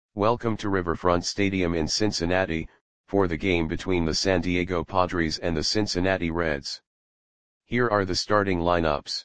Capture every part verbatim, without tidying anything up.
Welcome to Riverfront Stadium in Cincinnati, for the game between the San Diego Padres and the Cincinnati Reds. Here are the starting lineups.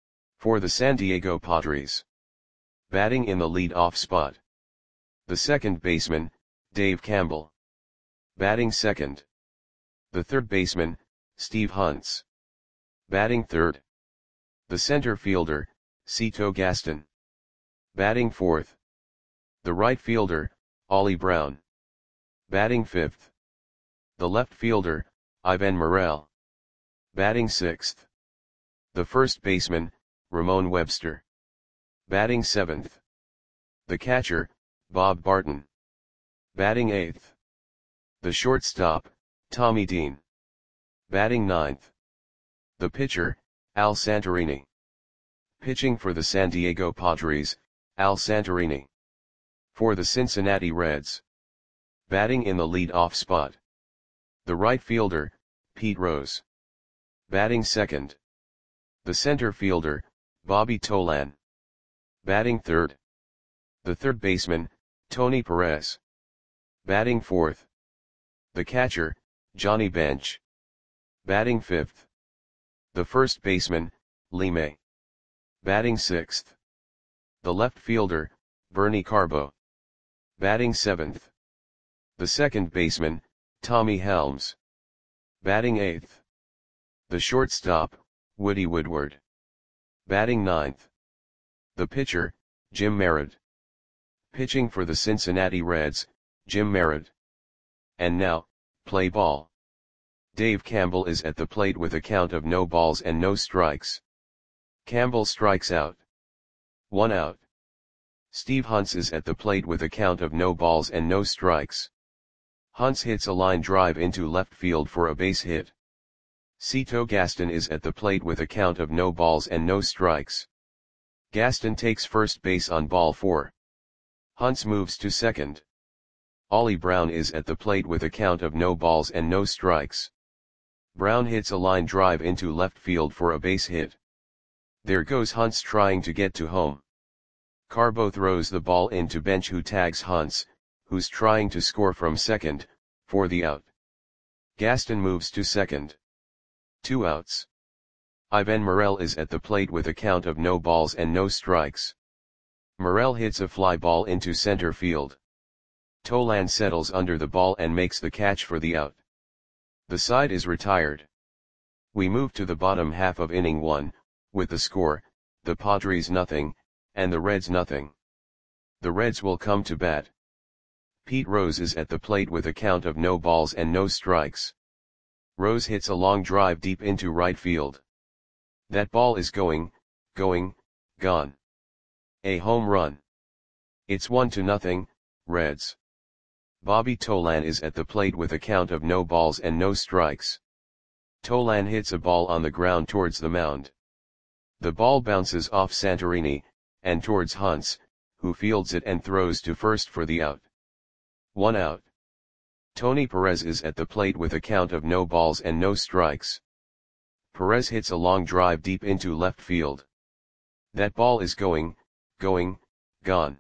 For the San Diego Padres. Batting in the lead-off spot. The second baseman, Dave Campbell. Batting second. The third baseman, Steve Hunts. Batting third. The center fielder, Cito Gaston. Batting fourth. The right fielder, Ollie Brown. Batting fifth. The left fielder, Ivan Morel. Batting sixth. The first baseman, Ramon Webster. Batting seventh. The catcher, Bob Barton. Batting eighth. The shortstop, Tommy Dean. Batting ninth. The pitcher, Al Santorini. Pitching for the San Diego Padres, Al Santorini. For the Cincinnati Reds. Batting in the lead-off spot. The right fielder, Pete Rose. Batting second. The center fielder, Bobby Tolan. Batting third. The third baseman, Tony Perez. Batting fourth. The catcher, Johnny Bench. Batting fifth. The first baseman, Lee May. Batting sixth. The left fielder, Bernie Carbo. Batting seventh. The second baseman, Tommy Helms. Batting eighth. The shortstop, Woody Woodward. Batting ninth. The pitcher, Jim Merritt. Pitching for the Cincinnati Reds, Jim Merritt. And now, play ball. Dave Campbell is at the plate with a count of no balls and no strikes. Campbell strikes out. One out. Steve Hunts is at the plate with a count of no balls and no strikes. Hunts hits a line drive into left field for a base hit. Cito Gaston is at the plate with a count of no balls and no strikes. Gaston takes first base on ball four. Hunts moves to second. Ollie Brown is at the plate with a count of no balls and no strikes. Brown hits a line drive into left field for a base hit. There goes Hunts trying to get to home. Carbo throws the ball into Bench, who tags Hunts, who's trying to score from second, for the out. Gaston moves to second. Two outs. Ivan Morel is at the plate with a count of no balls and no strikes. Morel hits a fly ball into center field. Tolan settles under the ball and makes the catch for the out. The side is retired. We move to the bottom half of inning one, with the score, the Padres nothing, and the Reds nothing. The Reds will come to bat. Pete Rose is at the plate with a count of no balls and no strikes. Rose hits a long drive deep into right field. That ball is going, going, gone. A home run. It's one to nothing, Reds. Bobby Tolan is at the plate with a count of no balls and no strikes. Tolan hits a ball on the ground towards the mound. The ball bounces off Santorini, and towards Hunts, who fields it and throws to first for the out. One out. Tony Perez is at the plate with a count of no balls and no strikes. Perez hits a long drive deep into left field. That ball is going, going, gone.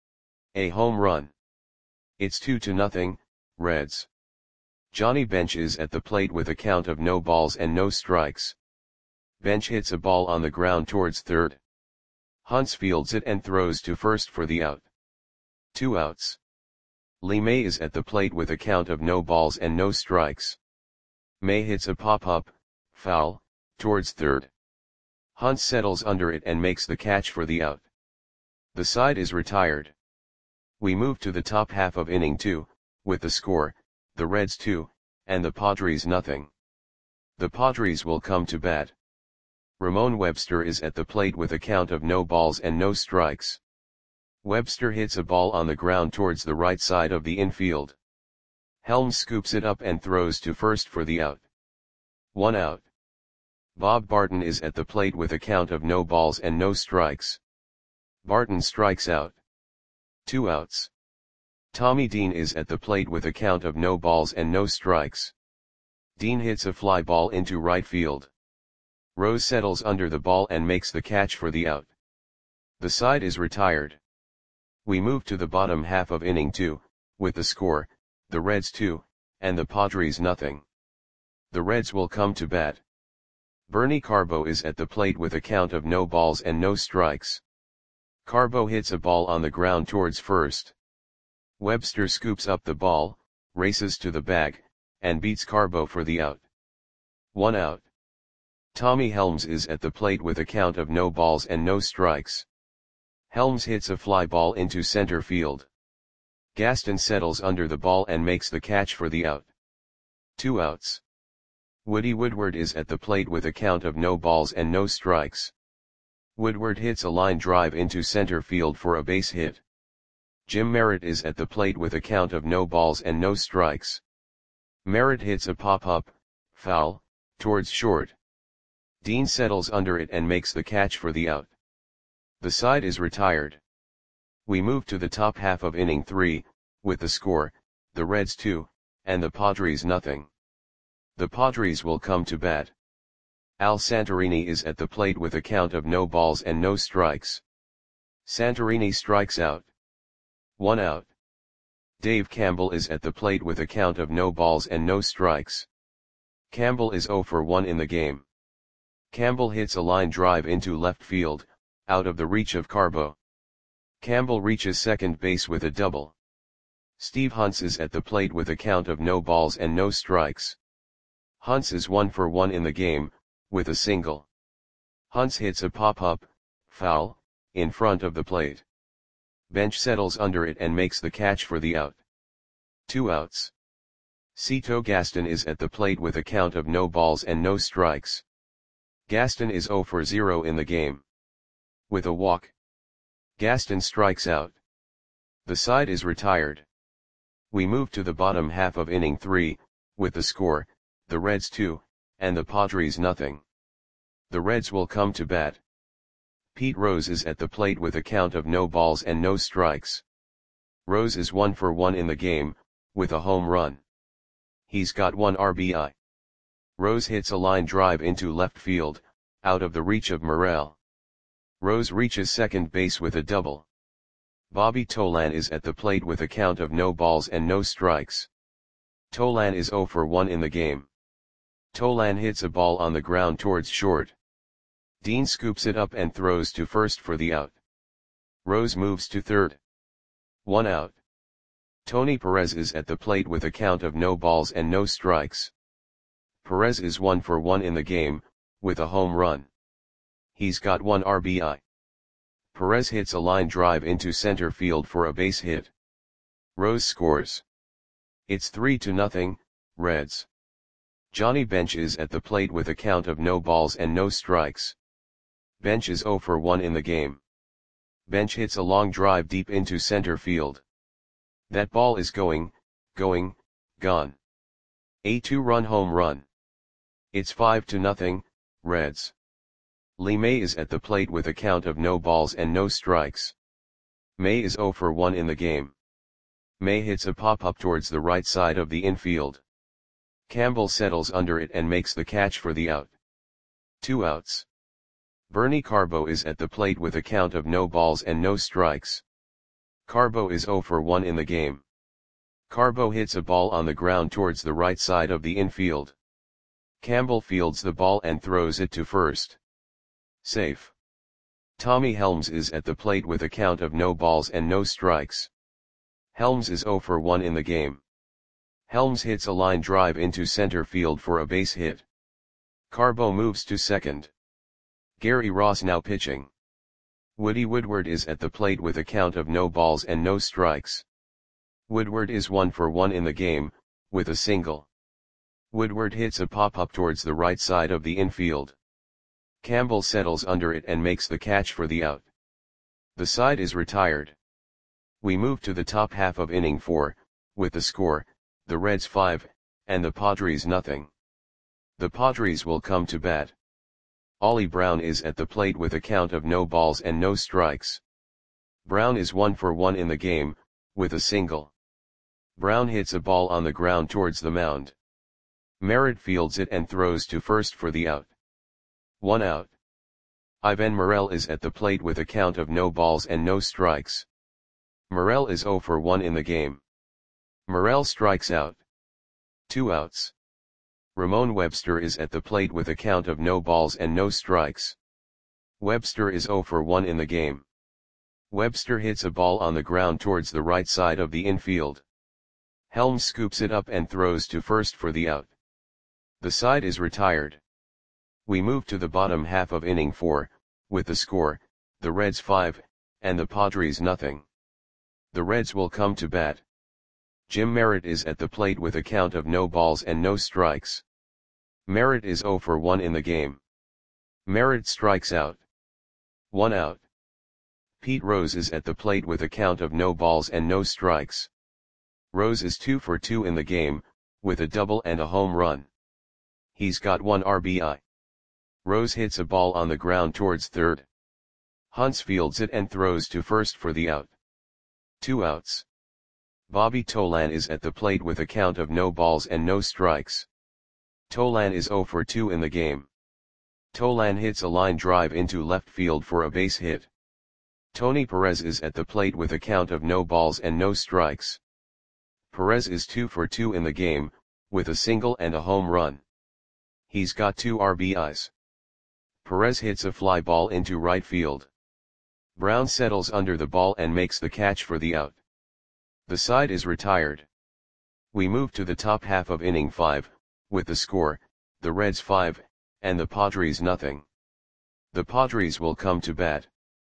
A home run. It's two to nothing, Reds. Johnny Bench is at the plate with a count of no balls and no strikes. Bench hits a ball on the ground towards third. Hunts fields it and throws to first for the out. Two outs. Lee May is at the plate with a count of no balls and no strikes. May hits a pop-up, foul, towards third. Hunts settles under it and makes the catch for the out. The side is retired. We move to the top half of inning two, with the score, the Reds two, and the Padres nothing. The Padres will come to bat. Ramon Webster is at the plate with a count of no balls and no strikes. Webster hits a ball on the ground towards the right side of the infield. Helms scoops it up and throws to first for the out. One out. Bob Barton is at the plate with a count of no balls and no strikes. Barton strikes out. Two outs. Tommy Dean is at the plate with a count of no balls and no strikes. Dean hits a fly ball into right field. Rose settles under the ball and makes the catch for the out. The side is retired. We move to the bottom half of inning two, with the score, the Reds two, and the Padres nothing. The Reds will come to bat. Bernie Carbo is at the plate with a count of no balls and no strikes. Carbo hits a ball on the ground towards first. Webster scoops up the ball, races to the bag, and beats Carbo for the out. One out. Tommy Helms is at the plate with a count of no balls and no strikes. Helms hits a fly ball into center field. Gaston settles under the ball and makes the catch for the out. Two outs. Woody Woodward is at the plate with a count of no balls and no strikes. Woodward hits a line drive into center field for a base hit. Jim Merritt is at the plate with a count of no balls and no strikes. Merritt hits a pop-up, foul, towards short. Dean settles under it and makes the catch for the out. The side is retired. We move to the top half of inning three, with the score, the Reds two, and the Padres nothing. The Padres will come to bat. Al Santorini is at the plate with a count of no balls and no strikes. Santorini strikes out. One out. Dave Campbell is at the plate with a count of no balls and no strikes. Campbell is oh for one in the game. Campbell hits a line drive into left field, out of the reach of Carbo. Campbell reaches second base with a double. Steve Hunts is at the plate with a count of no balls and no strikes. Hunts is one for one in the game, with a single. Hunts hits a pop-up, foul, in front of the plate. Bench settles under it and makes the catch for the out. Two outs. Cito Gaston is at the plate with a count of no balls and no strikes. Gaston is oh for zero in the game. With a walk, Gaston strikes out. The side is retired. We move to the bottom half of inning three, with the score, the Reds two, and the Padres nothing. The Reds will come to bat. Pete Rose is at the plate with a count of no balls and no strikes. Rose is one for one in the game, with a home run. He's got one R B I. Rose hits a line drive into left field, out of the reach of Morel. Rose reaches second base with a double. Bobby Tolan is at the plate with a count of no balls and no strikes. Tolan is oh for one in the game. Tolan hits a ball on the ground towards short. Dean scoops it up and throws to first for the out. Rose moves to third. One out. Tony Perez is at the plate with a count of no balls and no strikes. Perez is one for one in the game, with a home run. He's got one R B I. Perez hits a line drive into center field for a base hit. Rose scores. It's three to nothing, Reds. Johnny Bench is at the plate with a count of no balls and no strikes. Bench is oh for one in the game. Bench hits a long drive deep into center field. That ball is going, going, gone. A two-run home run. It's five to nothing, Reds. Lee May is at the plate with a count of no balls and no strikes. May is oh for one in the game. May hits a pop-up towards the right side of the infield. Campbell settles under it and makes the catch for the out. Two outs. Bernie Carbo is at the plate with a count of no balls and no strikes. Carbo is oh for one in the game. Carbo hits a ball on the ground towards the right side of the infield. Campbell fields the ball and throws it to first. Safe. Tommy Helms is at the plate with a count of no balls and no strikes. Helms is oh for one in the game. Helms hits a line drive into center field for a base hit. Carbo moves to second. Gary Ross now pitching. Woody Woodward is at the plate with a count of no balls and no strikes. Woodward is one for one in the game, with a single. Woodward hits a pop-up towards the right side of the infield. Campbell settles under it and makes the catch for the out. The side is retired. We move to the top half of inning four, with the score, the Reds five, and the Padres nothing. The Padres will come to bat. Ollie Brown is at the plate with a count of no balls and no strikes. Brown is one for one in the game, with a single. Brown hits a ball on the ground towards the mound. Merritt fields it and throws to first for the out. One out. Ivan Morel is at the plate with a count of no balls and no strikes. Morel is zero for one in the game. Morel strikes out. Two outs. Ramon Webster is at the plate with a count of no balls and no strikes. Webster is zero for one in the game. Webster hits a ball on the ground towards the right side of the infield. Helms scoops it up and throws to first for the out. The side is retired. We move to the bottom half of inning four, with the score, the Reds five, and the Padres nothing. The Reds will come to bat. Jim Merritt is at the plate with a count of no balls and no strikes. Merritt is zero for one in the game. Merritt strikes out. One out. Pete Rose is at the plate with a count of no balls and no strikes. Rose is two for two in the game, with a double and a home run. He's got one R B I. Rose hits a ball on the ground towards third. Hunts fields it and throws to first for the out. Two outs. Bobby Tolan is at the plate with a count of no balls and no strikes. Tolan is zero for two in the game. Tolan hits a line drive into left field for a base hit. Tony Perez is at the plate with a count of no balls and no strikes. Perez is two for two in the game, with a single and a home run. He's got two R B Is. Perez hits a fly ball into right field. Brown settles under the ball and makes the catch for the out. The side is retired. We move to the top half of inning five, with the score, the Reds five, and the Padres nothing. The Padres will come to bat.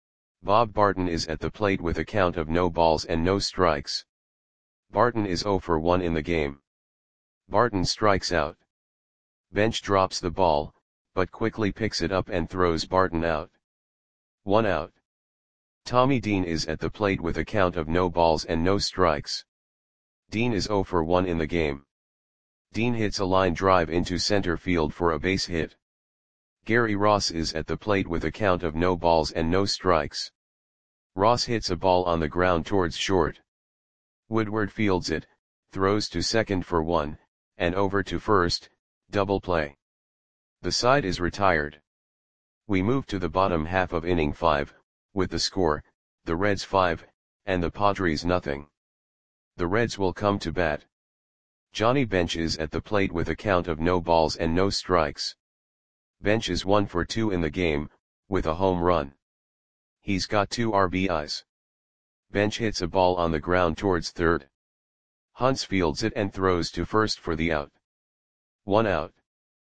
Bob Barton is at the plate with a count of no balls and no strikes. Barton is zero for one in the game. Barton strikes out. Bench drops the ball, but quickly picks it up and throws Barton out. One out. Tommy Dean is at the plate with a count of no balls and no strikes. Dean is zero for one in the game. Dean hits a line drive into center field for a base hit. Gary Ross is at the plate with a count of no balls and no strikes. Ross hits a ball on the ground towards short. Woodward fields it, throws to second for one, and over to first, double play. The side is retired. We move to the bottom half of inning five, with the score, the Reds five, and the Padres nothing. The Reds will come to bat. Johnny Bench is at the plate with a count of no balls and no strikes. Bench is one for two in the game, with a home run. He's got two R B Is. Bench hits a ball on the ground towards third. Hunts fields it and throws to first for the out. One out.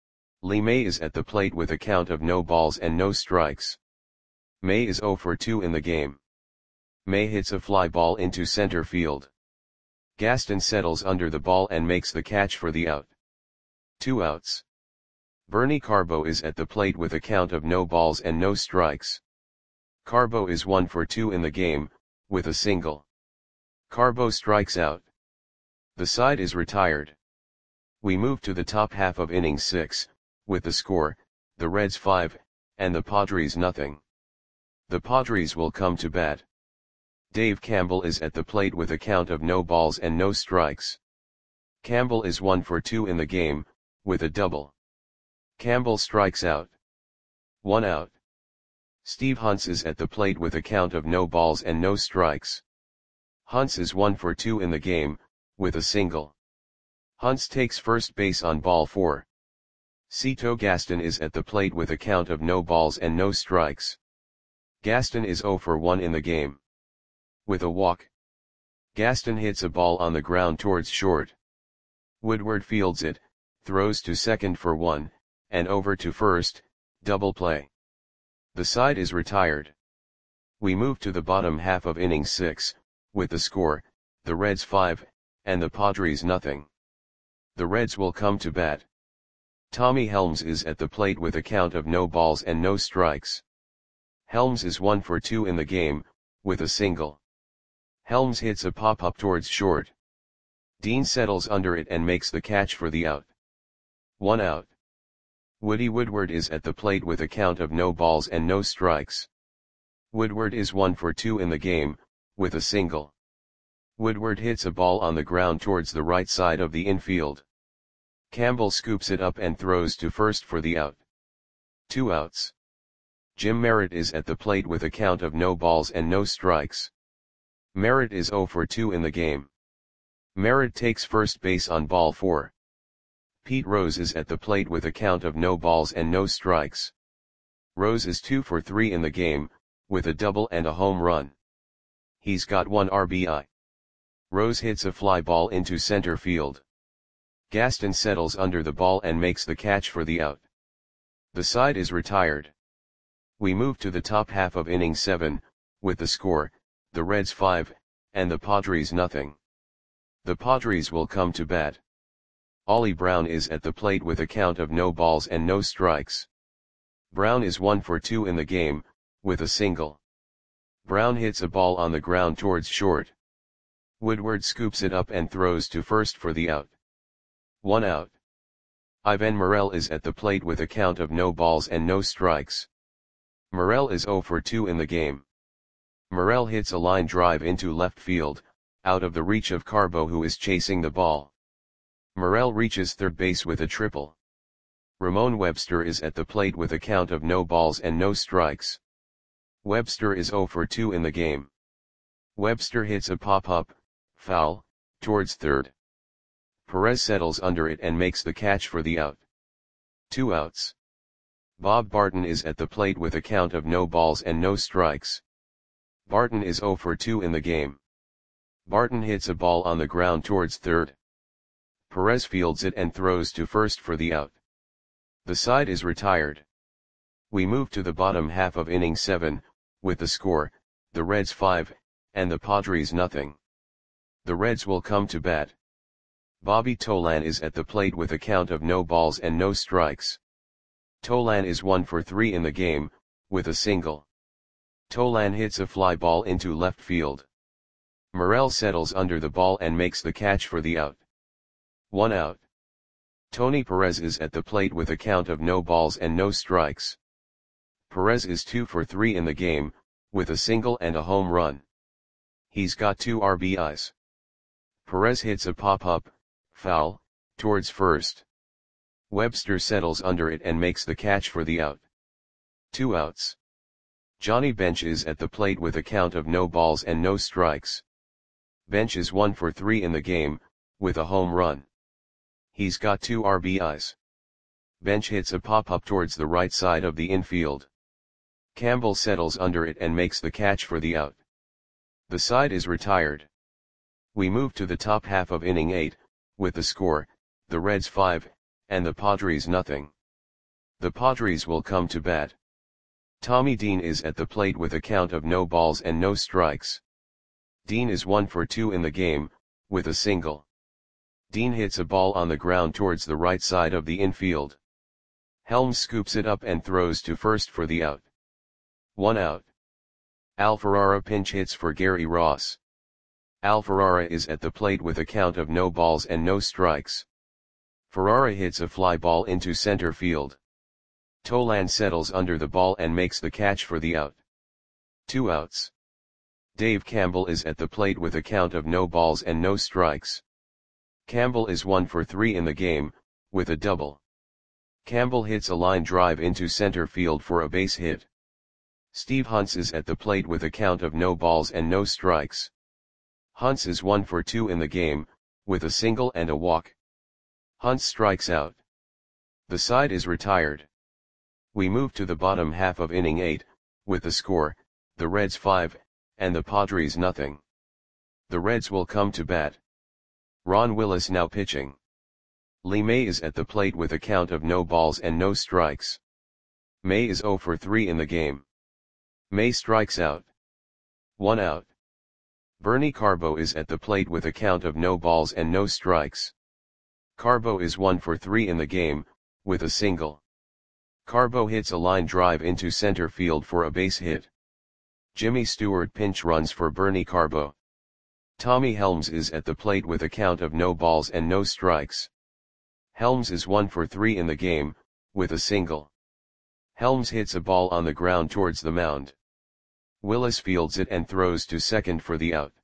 Lee May is at the plate with a count of no balls and no strikes. May is zero for two in the game. May hits a fly ball into center field. Gaston settles under the ball and makes the catch for the out. Two outs. Bernie Carbo is at the plate with a count of no balls and no strikes. Carbo is one for two in the game, with a single. Carbo strikes out. The side is retired. We move to the top half of inning six, with the score, the Reds five, and the Padres nothing. The Padres will come to bat. Dave Campbell is at the plate with a count of no balls and no strikes. Campbell is one for two in the game, with a double. Campbell strikes out. One out. Steve Hunts is at the plate with a count of no balls and no strikes. Hunts is one for two in the game, with a single. Hunts takes first base on ball four. Cito Gaston is at the plate with a count of no balls and no strikes. Gaston is zero for one in the game. With a walk. Gaston hits a ball on the ground towards short. Woodward fields it, throws to second for one, and over to first, double play. The side is retired. We move to the bottom half of inning six, with the score, the Reds five, and the Padres nothing. The Reds will come to bat. Tommy Helms is at the plate with a count of no balls and no strikes. Helms is one for two in the game, with a single. Helms hits a pop-up towards short. Dean settles under it and makes the catch for the out. One out. Woody Woodward is at the plate with a count of no balls and no strikes. Woodward is one for two in the game, with a single. Woodward hits a ball on the ground towards the right side of the infield. Campbell scoops it up and throws to first for the out. Two outs. Jim Merritt is at the plate with a count of no balls and no strikes. Merritt is zero for two in the game. Merritt takes first base on ball four. Pete Rose is at the plate with a count of no balls and no strikes. Rose is two for three in the game, with a double and a home run. He's got one R B I. Rose hits a fly ball into center field. Gaston settles under the ball and makes the catch for the out. The side is retired. We move to the top half of inning seven, with the score, the Reds five, and the Padres nothing. The Padres will come to bat. Ollie Brown is at the plate with a count of no balls and no strikes. Brown is one for two in the game, with a single. Brown hits a ball on the ground towards short. Woodward scoops it up and throws to first for the out. One out. Ivan Morel is at the plate with a count of no balls and no strikes. Morel is zero for two in the game. Morel hits a line drive into left field, out of the reach of Carbo, who is chasing the ball. Morel reaches third base with a triple. Ramon Webster is at the plate with a count of no balls and no strikes. Webster is zero for two in the game. Webster hits a pop-up, foul, towards third. Perez settles under it and makes the catch for the out. Two outs. Bob Barton is at the plate with a count of no balls and no strikes. Barton is zero for two in the game. Barton hits a ball on the ground towards third. Perez fields it and throws to first for the out. The side is retired. We move to the bottom half of inning seven, with the score, the Reds five, and the Padres nothing. The Reds will come to bat. Bobby Tolan is at the plate with a count of no balls and no strikes. Tolan is one for three in the game, with a single. Tolan hits a fly ball into left field. Morel settles under the ball and makes the catch for the out. One out. Tony Perez is at the plate with a count of no balls and no strikes. Perez is two for three in the game, with a single and a home run. He's got two R B Is. Perez hits a pop-up, foul, towards first. Webster settles under it and makes the catch for the out. Two outs. Johnny Bench is at the plate with a count of no balls and no strikes. Bench is one for three in the game, with a home run. He's got two R B Is. Bench hits a pop-up towards the right side of the infield. Campbell settles under it and makes the catch for the out. The side is retired. We move to the top half of inning eight, with the score, the Reds five, and the Padres nothing. The Padres will come to bat. Tommy Dean is at the plate with a count of no balls and no strikes. Dean is one for two in the game, with a single. Dean hits a ball on the ground towards the right side of the infield. Helms scoops it up and throws to first for the out. One out. Al Ferrara pinch hits for Gary Ross. Al Ferrara is at the plate with a count of no balls and no strikes. Ferrara hits a fly ball into center field. Tolan settles under the ball and makes the catch for the out. Two outs. Dave Campbell is at the plate with a count of no balls and no strikes. Campbell is one for three in the game, with a double. Campbell hits a line drive into center field for a base hit. Steve Hunts is at the plate with a count of no balls and no strikes. Hunts is one for two in the game, with a single and a walk. Hunts strikes out. The side is retired. We move to the bottom half of inning eight, with the score, the Reds five, and the Padres nothing. The Reds will come to bat. Ron Willis now pitching. Lee May is at the plate with a count of no balls and no strikes. May is zero for three in the game. May strikes out. One out. Bernie Carbo is at the plate with a count of no balls and no strikes. Carbo is one for three in the game, with a single. Carbo hits a line drive into center field for a base hit. Jimmy Stewart pinch runs for Bernie Carbo. Tommy Helms is at the plate with a count of no balls and no strikes. Helms is one for three in the game, with a single. Helms hits a ball on the ground towards the mound. Willis fields it and throws to second for the out.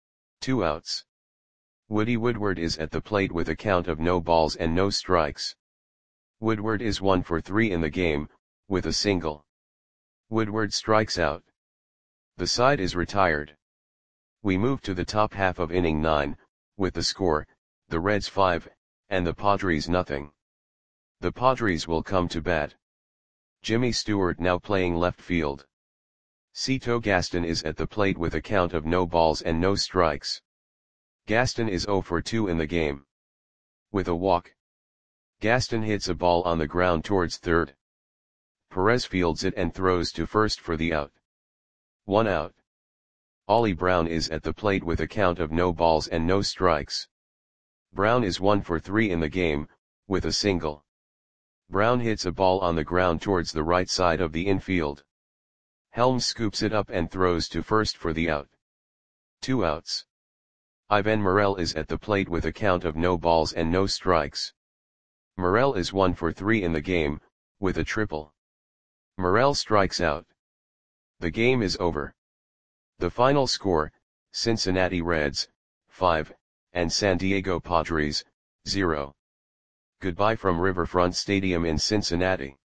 Two outs. Woody Woodward is at the plate with a count of no balls and no strikes. Woodward is one for three in the game, with a single. Woodward strikes out. The side is retired. We move to the top half of inning nine, with the score, the Reds five, and the Padres nothing. The Padres will come to bat. Jimmy Stewart now playing left field. Cito Gaston is at the plate with a count of no balls and no strikes. Gaston is zero for two in the game. With a walk, Gaston hits a ball on the ground towards third. Perez fields it and throws to first for the out. One out. Ollie Brown is at the plate with a count of no balls and no strikes. Brown is one for three in the game, with a single. Brown hits a ball on the ground towards the right side of the infield. Helms scoops it up and throws to first for the out. Two outs. Ivan Morel is at the plate with a count of no balls and no strikes. Morel is one for three in the game, with a triple. Morel strikes out. The game is over. The final score, Cincinnati Reds, five, and San Diego Padres, zero. Goodbye from Riverfront Stadium in Cincinnati.